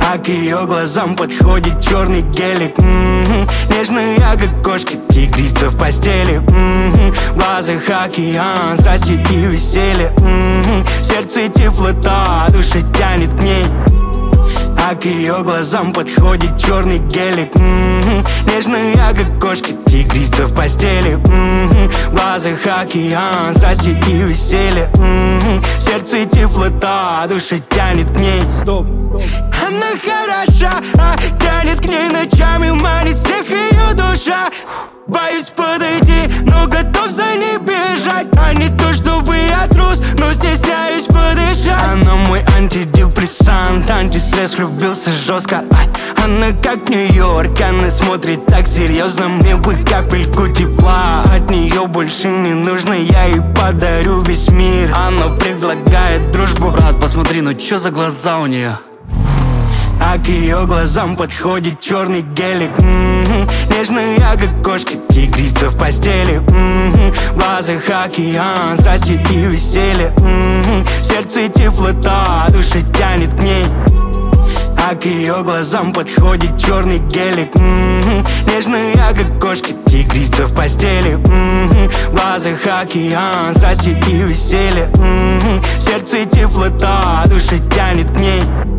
А к ее глазам подходит черный гелик. Нежная, как кошка, тигрица в постели. В глазах океан страсти и веселья. Сердце теплота, душа тянет к ней. А к ее глазам подходит черный гелик. Нежная, как кошка, тигрица в постели. В глазах океан страсти и веселья. Сердце теплота, душа тянет к ней. Стоп. Она хороша, тянет к ней ночами, манит всех ее душа. Боюсь подойти, но готов за ней бежать. А не то, чтобы я трус, но стесняюсь подышать. Она мой антидепрессант, антистресс, влюбился жестко. Она как Нью-Йорк, она смотрит так серьезно. Мне бы капельку тепла, от нее больше не нужно. Я ей подарю весь мир. Она предлагает дружбу. Брат, посмотри, ну чё за глаза у нее? А к ее глазам подходит черный гелик. Нежная, как кошка, тигрица в постели. В глазах океан страсти и веселья. Сердце теплота, душа тянет к ней. А к ее глазам подходит черный гелик. Нежная, как кошка, тигрица в постели. В глазах океан страсти и веселья. Сердце теплота, душа тянет к ней.